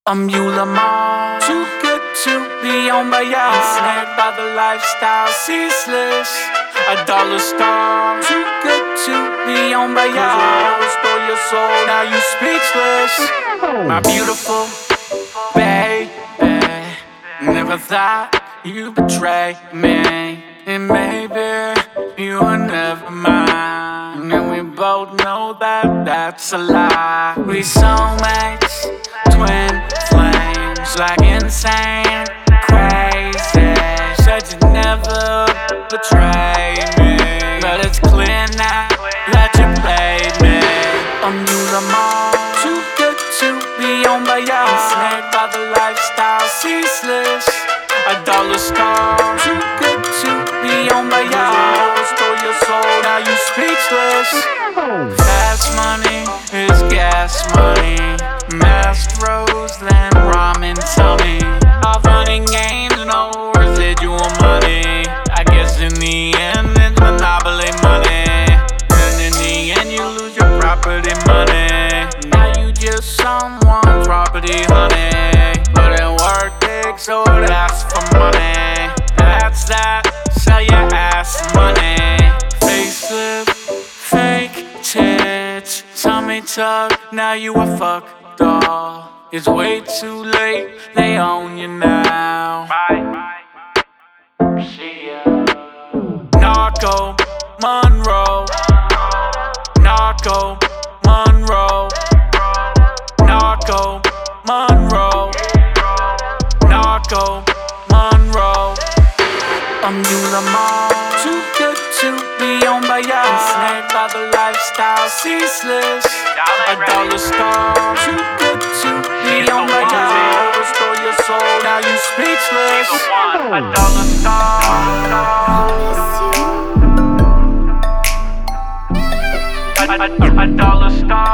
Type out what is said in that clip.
I'm Lamar, too good to be on my yacht. Ensnared by the lifestyle, ceaseless. A dollar star, too good to be on my yacht. Stole your soul, now you speechless. My beautiful baby, never thought you'd betray me. And maybe you were never mine. And we both know that that's a lie. We soulmates, twin flames, like insane, crazy. Said you'd never betray me, but it's clear now that you played me. I'm Lamar, too good to be on my yacht. Ensnared by the lifestyle, ceaseless. A dollar star, too good to be on my yacht. Stole your soul, now you speechless. Fast money is gas money. Masked rose, then ramen tummy. All fun and games, no residual money. I guess in the end it's monopoly money. And in the end you lose your property money. Now you just someone's property, honey. But it worked big, so it asks for money. That's that, sell your ass money. Facelift, fake tits, tummy tuck, now you a fuck doll. It's way too late, they own you now. Bye. See ya. Narco, Monroe. Narco, Monroe. Narco, Monroe. Narco, Monroe. I'm Lamar, too good to be on my yacht. Ensnared by the lifestyle, ceaseless. A dollar star, too good to be on my yacht. Restore your soul, now you speechless. A dollar star. A dollar star.